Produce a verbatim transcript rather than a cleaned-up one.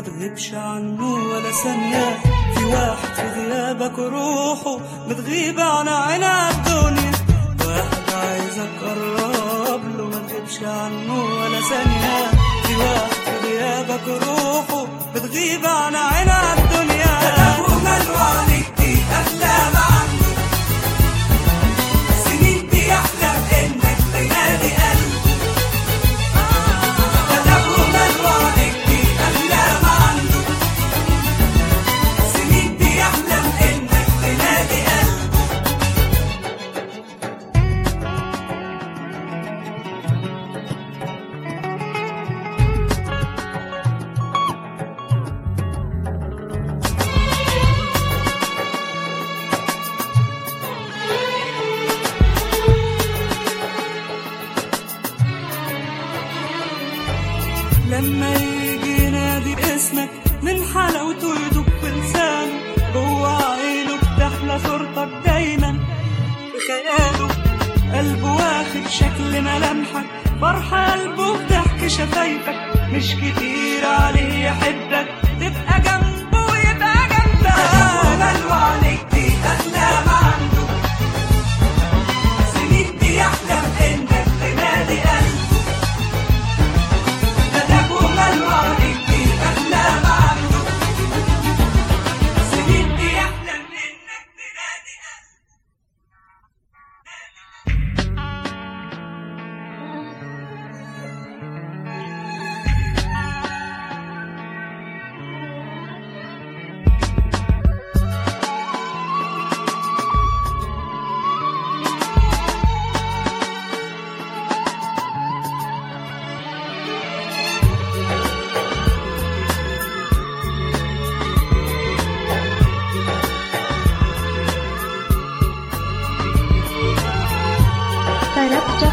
ما تغيبش عنه ولا ثانية. في واحد في غيابك روحه بتغيب عن عينها الدنيا، واحد عايزك قرب له ما تغيبش عنه ولا ثانية. في واحد في غيابك روحه بتغيب عن عينها الدنيا. كلامه ماله عليك دي أحلام عنه، سنين بيحلم إنك تنادي قلبه. كلامه ماله عليك دي أحلام عنه، سنين بيحلم إنك تنادي قلبه. لما يجي ينادي اسمك من حلاوته يدوب في لسانه، جوه عينه بتحلى صورتك دايما بخياله. قلبه واخد شكل ملامحك، فرحة قلبه بضحك شفايفك. مش كتير عليه يحبك تبقى جنبه ويبقى جنبك. ماله عليك دي أحلام عنه، سنين بيحلم إنك تنادي قلبه. كلامه ماله عليك دي أحلام عنه، سنين بيحلم إنك تنادي قلبه. Tarapja